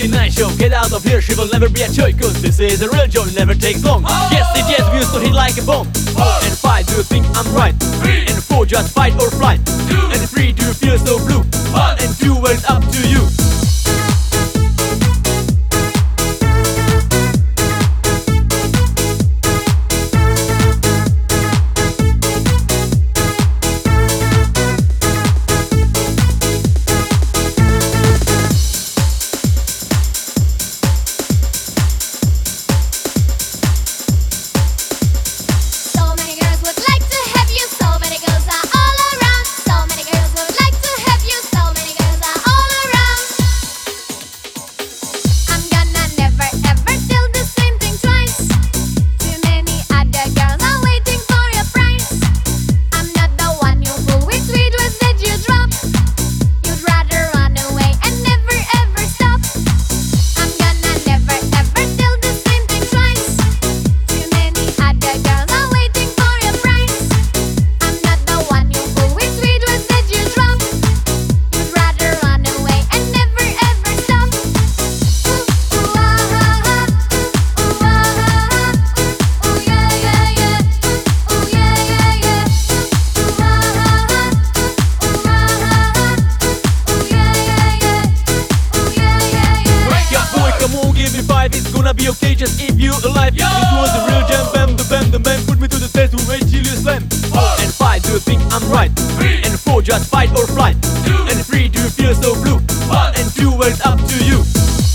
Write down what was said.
69 show. Get out of here, she will never be a choice, cause this is a real joy, never takes long. Yes, it yes, we used to hit like a bomb. And 5, do you think I'm right? And 4, just fight or flight. And 3, do you feel so blue? And 2, well, it's up to you. It's gonna be okay just if you alive. Yo! This was the real jam, bam, the bam, put me to the test, wait till you slam. And 5, do you think I'm right? 3, and 4, just fight or flight. 2, and 3, do you feel so blue? 1, and 2, well, it's up to you.